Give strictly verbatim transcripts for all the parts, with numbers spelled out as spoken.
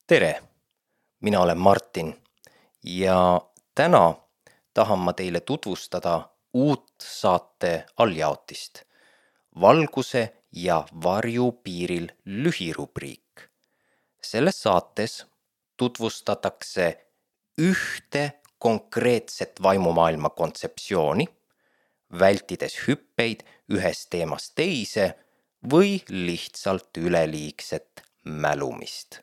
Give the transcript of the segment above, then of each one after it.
Tere, mina olen Martin ja täna tahan ma teile tutvustada uut saate alljaotist. Valguse ja varju piiril lühirubriik. Selles saates tutvustatakse ühte konkreetset vaimumaailma kontseptsiooni, vältides hüppeid ühest teemast teise või lihtsalt üleliigset mälumist.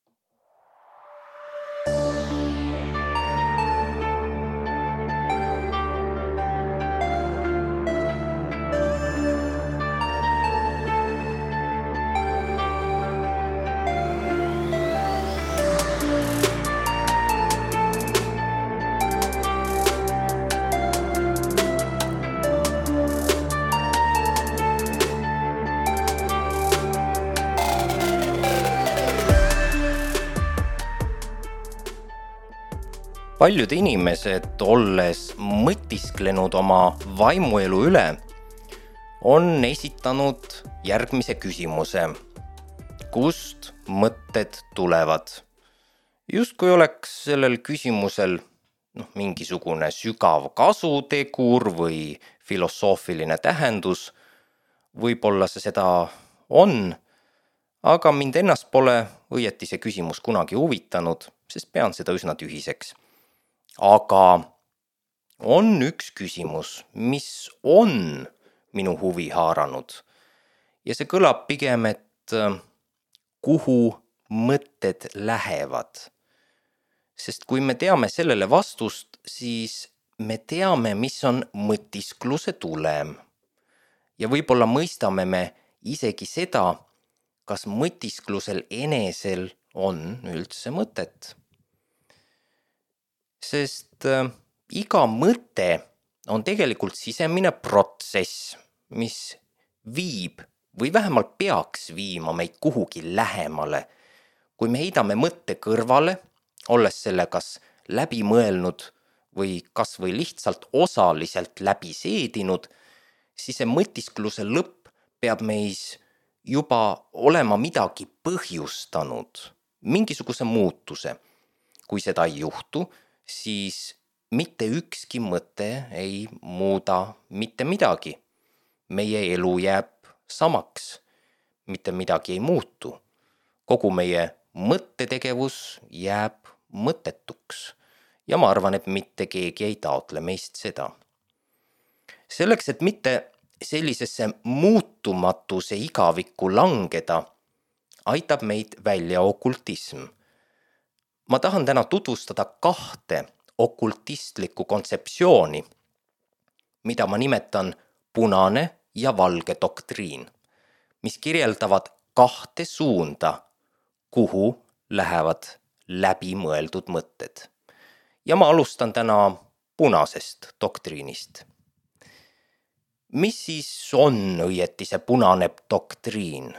Paljud inimesed, olles mõtisklenud oma vaimuelu üle, on esitanud järgmise küsimuse. Kust mõtted tulevad? Justkui oleks sellel küsimusel noh, mingisugune sügav kasutegur või filosoofiline tähendus. Võib-olla see seda on, aga mind ennast pole õieti see küsimus kunagi huvitanud, sest pean seda üsna tühiseks. Aga on üks küsimus, mis on minu huvi haaranud. Ja see kõlab pigem, et kuhu mõtted lähevad. Sest kui me teame sellele vastust, siis me teame, mis on mõtiskluse tulem. Ja võib-olla mõistame me isegi seda, kas mõtisklusel enesel on üldse mõtet. Sest äh, iga mõte on tegelikult sisemine protsess, mis viib või vähemalt peaks viima meid kuhugi lähemale. Kui me heidame mõtte kõrvale, olles selle kas läbi mõelnud või kas või lihtsalt osaliselt läbi seedinud, siis see mõtiskluse lõpp peab meis juba olema midagi põhjustanud, mingisuguse muutuse. Kui seda ei juhtu, siis mitte ükski mõte ei muuda mitte midagi. Meie elu jääb samaks, mitte midagi ei muutu. Kogu meie mõttetegevus jääb mõttetuks ja ma arvan, et mitte keegi ei taotle meist seda. Selleks, et mitte sellisesse muutumatuse igavikku langeda, aitab meid välja okultism. Ma tahan täna tutvustada kahte okultistlikku kontseptsiooni, mida ma nimetan punane ja valge doktriin, mis kirjeldavad kahte suunda, kuhu lähevad läbimõeldud mõtted. Ja ma alustan täna punasest doktriinist. Mis siis on õieti see punane doktriin?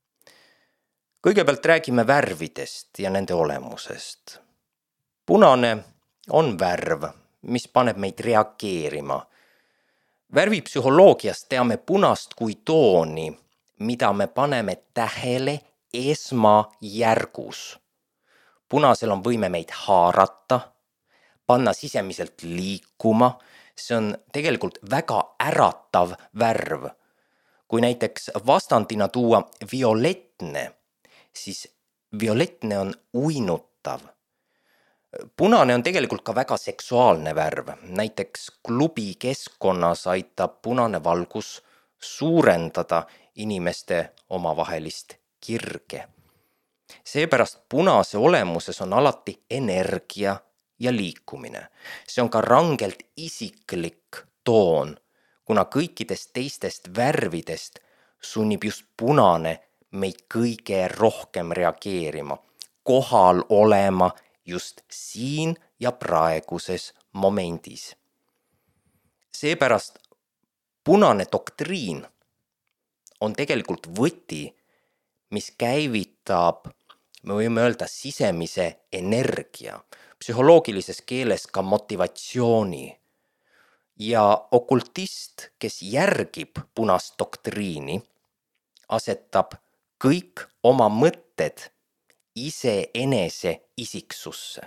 Kõigepealt räägime värvidest ja nende olemusest. Punane on värv, mis paneb meid reageerima. Värvipsühholoogiast teame punast kui tooni, mida me paneme tähele esmajärgus. Punasel on võime meid haarata, panna sisemiselt liikuma. See on tegelikult väga äratav värv. Kui näiteks vastandina tuua violetne, siis violetne on uinutav. Punane on tegelikult ka väga seksuaalne värv. Näiteks klubi keskkonnas aitab punane valgus suurendada inimeste omavahelist kirge. Seepärast punase olemuses on alati energia ja liikumine. See on ka rangelt isiklik toon, kuna kõikidest teistest värvidest sunnib just punane meid kõige rohkem reageerima, kohal olema just siin ja praeguses momendis. Seepärast punane doktriin on tegelikult võti, mis käivitab, me võime öelda, sisemise energia, psühholoogilises keeles ka motivatsiooni. Ja okultist, kes järgib punast doktriini, asetab kõik oma mõtted iseenese isiksusse.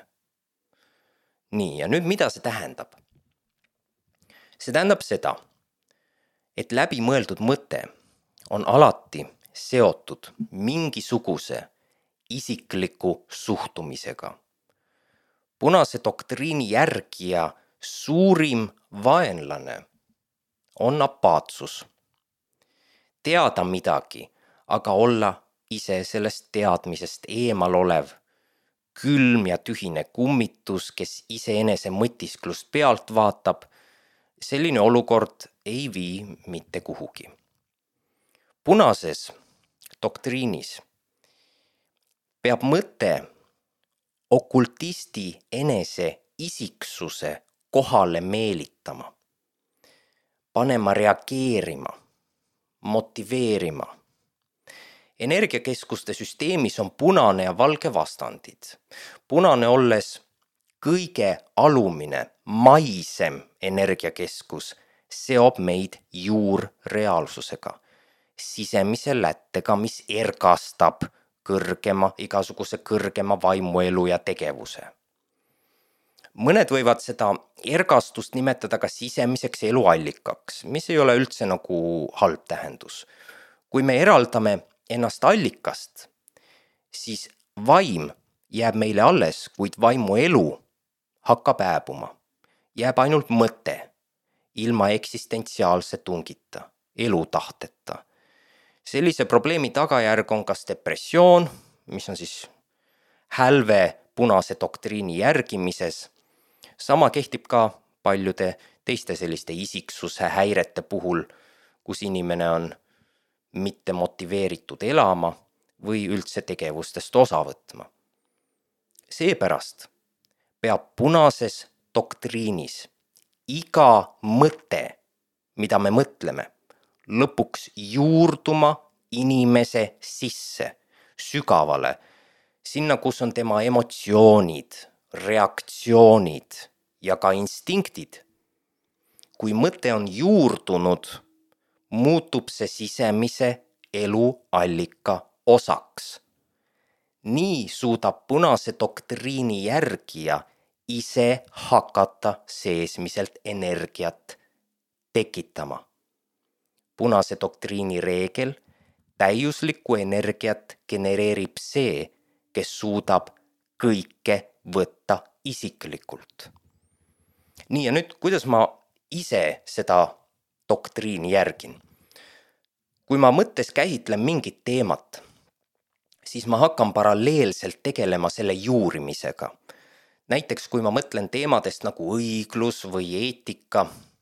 Nii, ja nüüd mida see tähendab? See tähendab seda, et läbimõeldud mõte on alati seotud mingisuguse isikliku suhtumisega. Punase doktriini järgija suurim vaenlane on apaatsus. Teada midagi, aga olla ise sellest teadmisest eemal olev, külm ja tühine kummitus, kes iseenese mõtisklust pealt vaatab, selline olukord ei vii mitte kuhugi. Punases doktriinis peab mõte okultisti enese isiksuse kohale meelitama, panema reageerima, motiveerima. Energiakeskuste süsteemis on punane ja valge vastandid. Punane olles kõige alumine, maisem energiakeskus seob meid juurreaalsusega, sisemise lättega, mis ergastab kõrgema, igasuguse kõrgema vaimuelu ja tegevuse. Mõned võivad seda ergastust nimetada ka sisemiseks eluallikaks, mis ei ole üldse nagu halb tähendus. Kui me eraldame ennast allikast, siis vaim jääb meile alles, kuid vaimu elu hakkab hääbuma. Jääb ainult mõte, ilma eksistentsiaalse tungita, elutahteta. Sellise probleemi tagajärg on kas depressioon, mis on siis hälve punase doktriini järgimises. Sama kehtib ka paljude teiste selliste isiksuse häirete puhul, kus inimene on mitte motiveeritud elama või üldse tegevustest osa võtma. Seepärast peab punases doktriinis iga mõte, mida me mõtleme, lõpuks juurduma inimese sisse, sügavale, sinna, kus on tema emotsioonid, reaktsioonid ja ka instinktid. Kui mõte on juurdunud, muutub see sisemise eluallika osaks. Nii suudab punase doktriini järgija ise hakata seesmiselt energiat tekitama. Punase doktriini reegel, täiuslikku energiat genereerib see, kes suudab kõike võtta isiklikult. Nii, ja nüüd, kuidas ma ise seda doktriini järgin? Kui ma mõttes käsitlen mingit teemat, siis ma hakkan paralleelselt tegelema selle juurimisega. Näiteks, kui ma mõtlen teemadest nagu õiglus või eetika,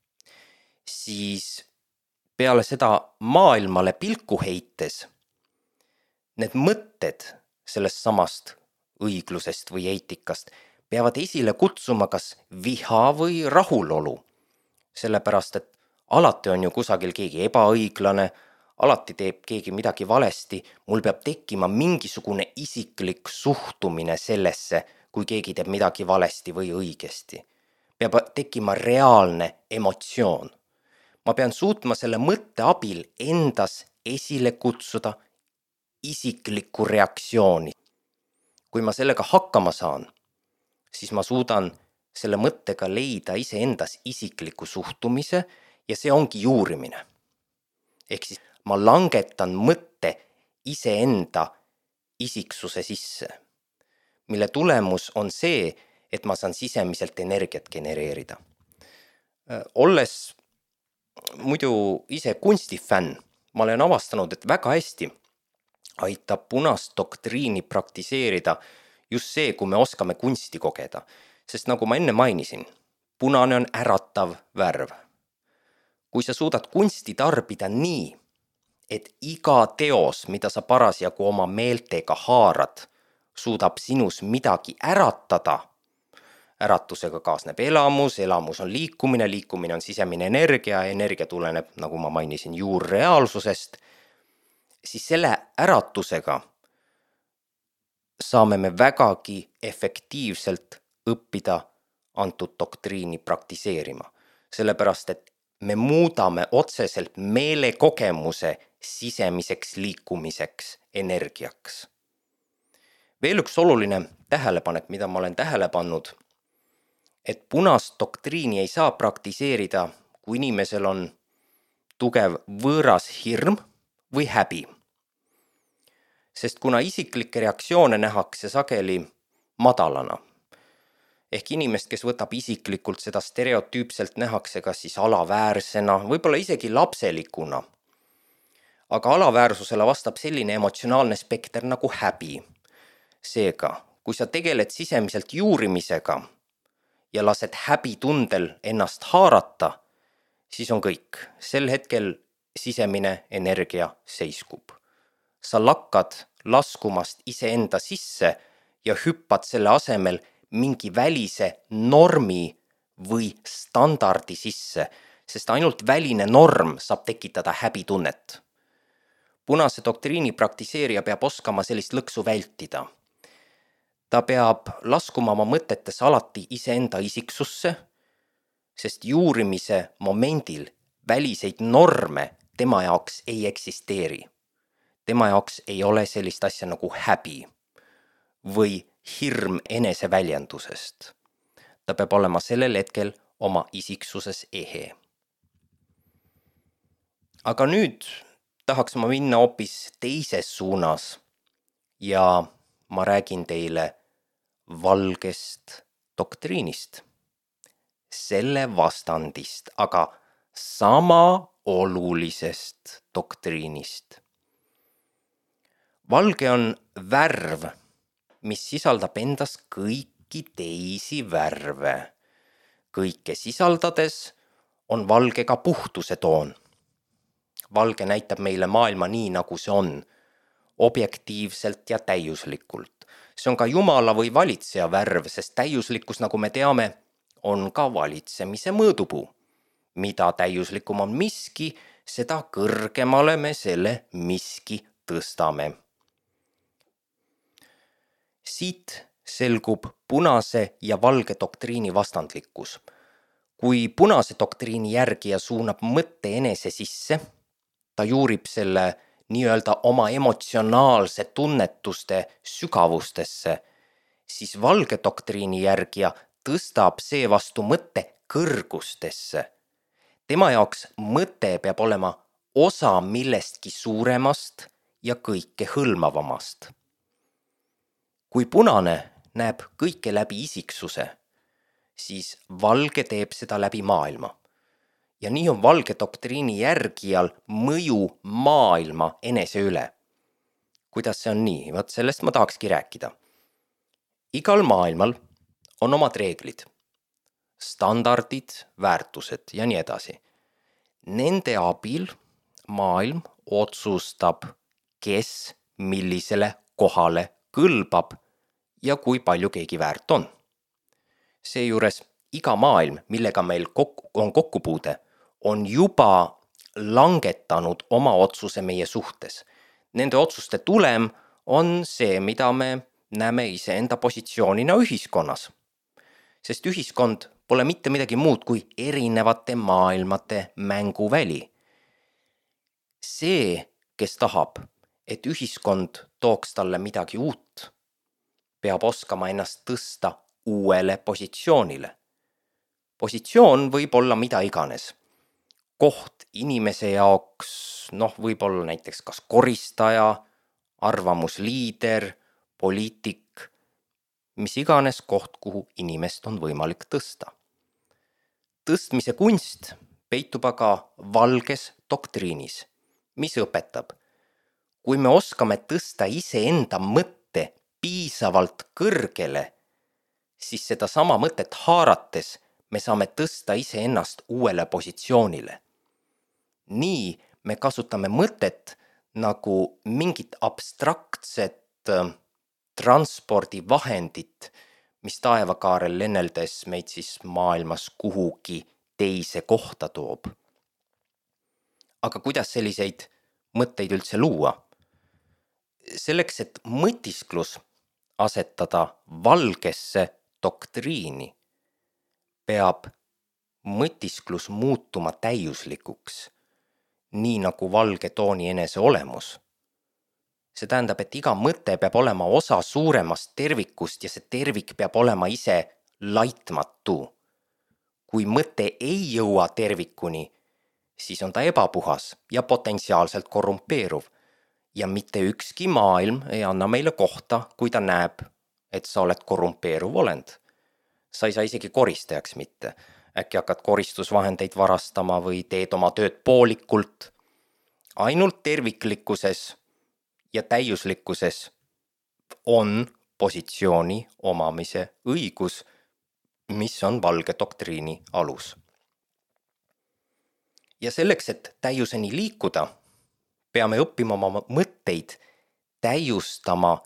siis peale seda maailmale pilku heites, need mõtted sellest samast õiglusest või eetikast peavad esile kutsuma kas viha või rahulolu. Sellepärast, et alati on ju kusagil keegi ebaõiglane, alati teeb keegi midagi valesti, mul peab tekkima mingisugune isiklik suhtumine sellesse, kui keegi teeb midagi valesti või õigesti. Peab tekkima reaalne emotsioon. Ma pean suutma selle mõtte abil endas esile kutsuda isiklikku reaktsiooni. Kui ma sellega hakkama saan, siis ma suudan selle mõttega leida iseendas isikliku suhtumise ja see ongi juurimine. Ehk siis ma langetan mõtte iseenda isiksuse sisse, mille tulemus on see, et ma saan sisemiselt energiat genereerida. Olles muidu ise kunstifänn, ma olen avastanud, et väga hästi aitab punast doktriini praktiseerida just see, kui me oskame kunsti kogeda. Sest nagu ma enne mainisin, punane on äratav värv. Kui sa suudad kunsti tarbida nii, et iga teos, mida sa parasjagu oma meeltega haarad, suudab sinus midagi äratada, äratusega kaasneb elamus, elamus on liikumine, liikumine on sisemine energia, energia tuleneb, nagu ma mainisin, juurreaalsusest, siis selle äratusega saame me vägagi efektiivselt õppida antud doktriini praktiseerima. Sellepärast, et me muudame otseselt meelekogemuse sisemiseks liikumiseks energiaks. Veel üks oluline tähelepanek, mida ma olen tähele pannud, et punast doktriini ei saa praktiseerida, kui inimesel on tugev võõras hirm või häbi. Sest kuna isiklikke reaktsioone nähakse sageli madalana, ehk inimest, kes võtab isiklikult seda stereotüüpselt, nähakse kas siis alaväärsena, võib-olla isegi lapselikuna. Aga alaväärsusele vastab selline emotsionaalne spekter nagu häbi. Seega, kui sa tegeled sisemiselt juurimisega ja lased häbitundel ennast haarata, siis on kõik. Sel hetkel sisemine energia seiskub. Sa lakkad laskumast iseenda sisse ja hüppad selle asemel mingi välise normi või standardi sisse, sest ainult väline norm saab tekitada häbitunnet. Punase doktriini praktiseerija peab oskama sellist lõksu vältida. Ta peab laskuma oma mõtetes alati iseenda isiksusse, sest juurimise momendil väliseid norme tema jaoks ei eksisteeri. Tema jaoks ei ole sellist asja nagu häbi või hirm eneseväljendusest. Ta peab olema sellel hetkel oma isiksuses ehe. Aga nüüd tahaks ma minna hoopis teises suunas ja ma räägin teile valgest doktriinist. Selle vastandist, aga sama olulisest doktriinist. Valge on värv, mis sisaldab endas kõiki teisi värve. Kõike sisaldades on valge ka puhtuse toon. Valge näitab meile maailma nii, nagu see on, objektiivselt ja täiuslikult. See on ka Jumala või valitseja värv, sest täiuslikkus, nagu me teame, on ka valitsemise mõõdupuu. Mida täiuslikum on miski, seda kõrgemale me selle miski tõstame. Siit selgub punase ja valge doktriini vastandlikkus. Kui punase doktriini järgija suunab mõtte enese sisse, ta juurib selle nii-öelda oma emotsionaalse tunnetuste sügavustesse, siis valge doktriini järgija tõstab seevastu mõtte kõrgustesse. Tema jaoks mõte peab olema osa millestki suuremast ja kõike hõlmavamast. Kui punane näeb kõike läbi isiksuse, siis valge teeb seda läbi maailma. Ja nii on valge doktriini järgijal mõju maailma enese üle. Kuidas see on nii? Vaat sellest ma tahakski rääkida. Igal maailmal on omad reeglid, standardid, väärtused ja nii edasi. Nende abil maailm otsustab, kes millisele kohale kõlbab ja kui palju keegi väärt on. Seejuures iga maailm, millega meil on kokkupuude, on juba langetanud oma otsuse meie suhtes. Nende otsuste tulem on see, mida me näeme iseenda positsioonina ühiskonnas. Sest ühiskond pole mitte midagi muud kui erinevate maailmate mänguväli. See, kes tahab, et ühiskond tooks talle midagi uut, peab oskama ennast tõsta uuele positsioonile. Positsioon võib olla mida iganes. Koht inimese jaoks, noh, võib olla näiteks kas koristaja, arvamusliider, poliitik, mis iganes koht, kuhu inimest on võimalik tõsta. Tõstmise kunst peitub aga valges doktriinis, mis õpetab. Kui me oskame tõsta iseenda mõtte piisavalt kõrgele, siis seda sama mõtet haarates me saame tõsta iseennast uuele positsioonile. Nii me kasutame mõtet nagu mingit abstraktset transpordivahendit, mis taevakaarel lenneldes meid siis maailmas kuhugi teise kohta toob. Aga kuidas selliseid mõtteid üldse luua? Selleks, et mõtisklus asetada valgesse doktriini, peab mõtisklus muutuma täiuslikuks, nii nagu valge tooni enese olemus. See tähendab, et iga mõte peab olema osa suuremast tervikust ja see tervik peab olema ise laitmatu. Kui mõte ei jõua tervikuni, siis on ta ebapuhas ja potentsiaalselt korrumpeeruv. Ja mitte ükski maailm ei anna meile kohta, kui ta näeb, et sa oled korrumpeeruv olend. Sa ei saa isegi koristajaks mitte. Äkki hakkad koristusvahendeid varastama või teed oma tööd poolikult. Ainult terviklikkuses ja täiuslikkuses on positsiooni omamise õigus, mis on valge doktriini alus. Ja selleks, et täiuseni liikuda, peame õppima oma mõtteid täiustama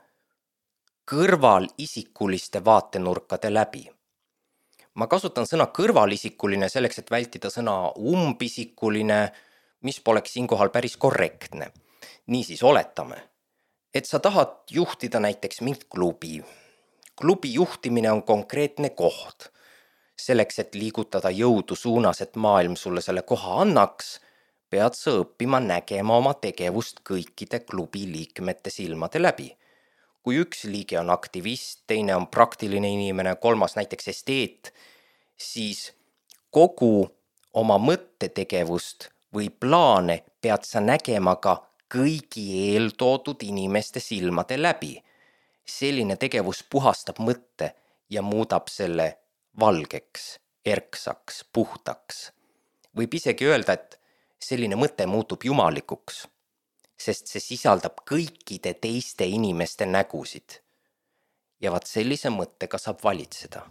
kõrvalisikuliste vaatenurkade läbi. Ma kasutan sõna kõrvalisikuline selleks, et vältida sõna umbisikuline, mis poleks siinkohal päris korrektne. Niisiis oletame, et sa tahad juhtida näiteks mind klubi. Klubi juhtimine on konkreetne koht. Selleks, et liigutada jõudu suunas, et maailm sulle selle koha annaks, pead sa õppima nägema oma tegevust kõikide klubi liikmete silmade läbi. Kui üks liige on aktivist, teine on praktiline inimene, kolmas näiteks esteet, siis kogu oma mõttetegevust või plaane pead sa nägema ka kõigi eeltoodud inimeste silmade läbi. Selline tegevus puhastab mõtte ja muudab selle valgeks, erksaks, puhtaks. Võib isegi öelda, et selline mõte muutub jumalikuks, sest see sisaldab kõikide teiste inimeste nägusid. Ja vaat sellise mõttega saab valitseda.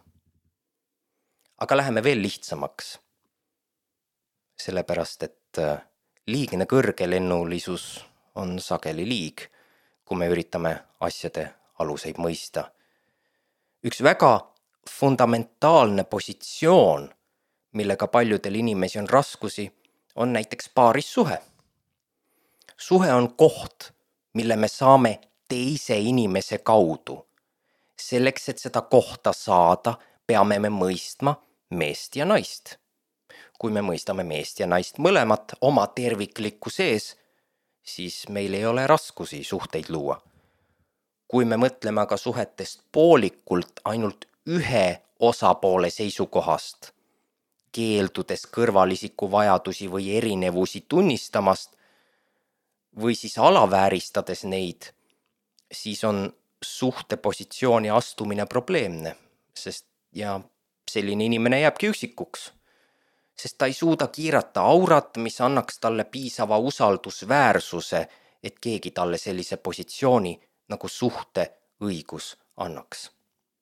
Aga läheme veel lihtsamaks. Sellepärast, et liigne kõrgelennulisus on sageli liig, kui me üritame asjade aluseid mõista. Üks väga fundamentaalne positsioon, millega paljudel inimesi on raskusi, on näiteks paarissuhe. Suhe on koht, mille me saame teise inimese kaudu. Selleks, et seda kohta saada, peame me mõistma meest ja naist. Kui me mõistame meest ja naist mõlemat oma terviklikku sees, siis meil ei ole raskusi suhteid luua. Kui me mõtleme aga suhetest poolikult ainult ühe osapoole seisukohast, keeldudes kõrvalisiku vajadusi või erinevusi tunnistamast või siis alavääristades neid, siis on suhtepositsiooni astumine probleemne, sest ja selline inimene jääbki üksikuks, sest ta ei suuda kiirata aurat, mis annaks talle piisava usaldusväärsuse, et keegi talle sellise positsiooni nagu suhte õigus annaks.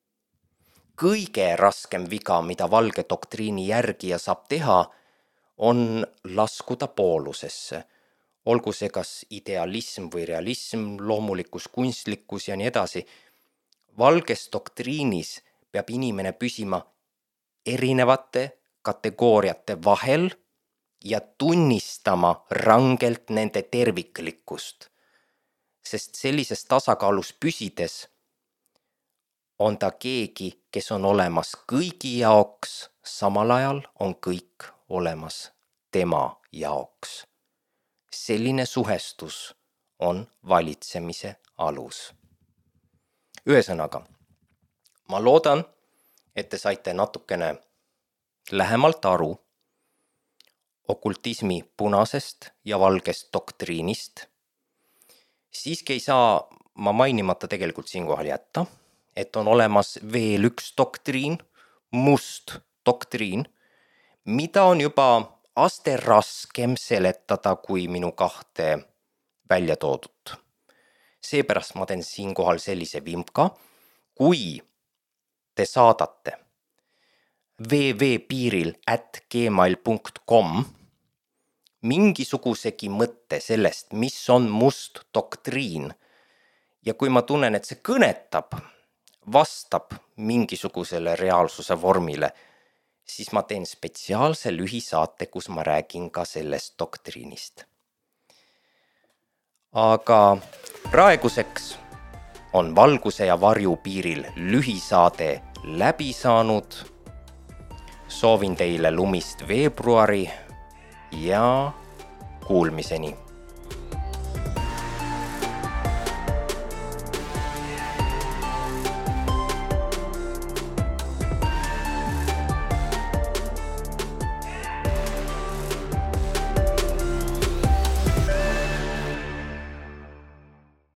Kõige raskem viga, mida valge doktriini järgija saab teha, on laskuda poolusesse. Olgu see kas idealism või realism, loomulikus, kunstlikkus ja nii edasi. Valges doktriinis peab inimene püsima erinevate kategooriate vahel ja tunnistama rangelt nende terviklikkust. Sest sellises tasakaalus püsides on ta keegi, kes on olemas kõigi jaoks, samal ajal on kõik olemas tema jaoks. Selline suhestus on valitsemise alus. Ühesõnaga, ma loodan, et te saite natukene lähemalt aru okultismi punasest ja valgest doktriinist. Siiski ei saa ma mainimata tegelikult siinkohal jätta, et on olemas veel üks doktriin, must doktriin, mida on juba aste raskem seletada kui minu kahte välja toodud. Seepärast ma teen siinkohal sellise vimka, kui te saadate www.piiril at gmail punkt com mingisugusegi mõtte sellest, mis on must doktriin ja kui ma tunnen, et see kõnetab, vastab mingisugusele reaalsuse vormile, siis ma teen spetsiaalse lühisaate, kus ma räägin ka sellest doktriinist. Aga praeguseks on valguse ja varju piiril lühisaade läbi saanud. Soovin teile lumist veebruari ja kuulmiseni.